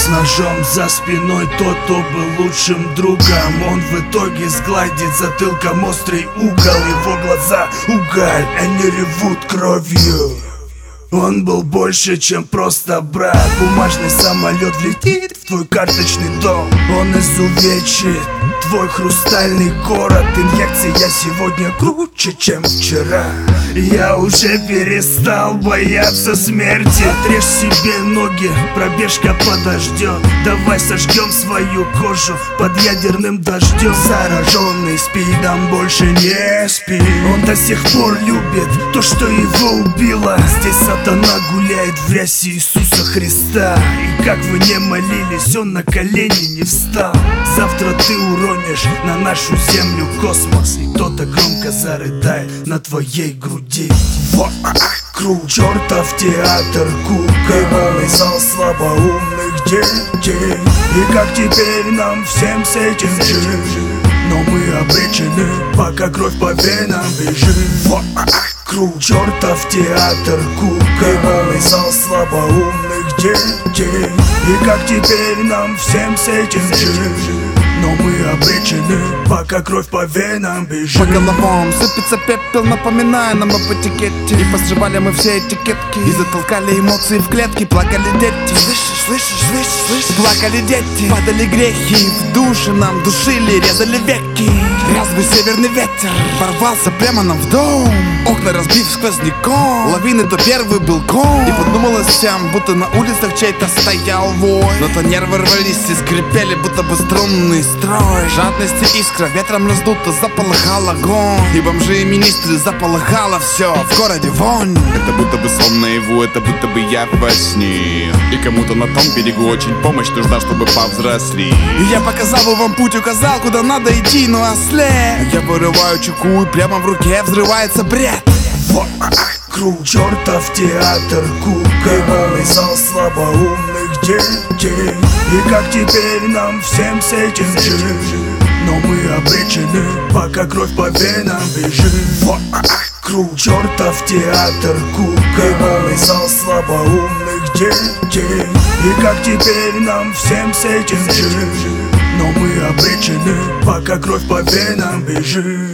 ножом за спиной тот, кто был лучшим другом. Он в итоге сгладит затылком острый угол. Его глаза уголь, они ревут кровью. Он был больше, чем просто брат. Бумажный самолет влетит в твой карточный дом. Он изувечит твой хрустальный город. Инъекция сегодня круче, чем вчера. Я уже перестал бояться смерти. Отрежь себе ноги, пробежка подождет. Давай сожгем свою кожу под ядерным дождем. Зараженный спидом больше не спит. Он до сих пор любит то, что его убило. Здесь сатана гуляет в рясе Иисуса Христа. И как вы не молились, он на колени не встал. Завтра ты уронишь на нашу землю космос, и кто-то громко зарыдает на твоей груди. Вокруг чертов театр кукол и зал слабоумных детей. И как теперь нам всем с этим жить? Но мы обречены, пока кровь по венам бежит. Вокруг чертов театр кукол и зал слабоумных детей. И как теперь нам всем с этим жить? Но мы обречены, пока кровь по венам бежит. По головам сыпется пепел, напоминая нам об этикете. И посрывали мы все этикетки и затолкали эмоции в клетки. Плакали дети, слышишь, слышишь, слышишь, слышишь? Плакали дети, падали грехи, в душе нам душили, резали веки. Разве северный ветер ворвался прямо нам в дом, окна разбив сквозняком, лавины то первый был ком. И подумалось всем, будто на улицах чей-то стоял вой. Но то нервы рвались и скрипели, будто бы струнный строй. Жадность и искра ветром раздуто, заполыхал огонь. И бомжи и министры заполыхало все, в городе вонь. Это будто бы сон наяву, это будто бы я во сне. И кому-то на том берегу очень помощь нужна, чтобы повзрослеть. И я показал бы вам путь, указал, куда надо идти, но ослеп. Я вырываю чеку, и прямо в руке взрывается бред. Вокруг чертов театр кукол и зал слабоумных детей. И как теперь нам всем с этим жить? Но мы обречены, пока кровь по венам бежит. Вокруг чертов театр кукол и зал слабоумных детей. И как теперь нам всем с этим жить? Но мы обречены, пока кровь по венам бежит.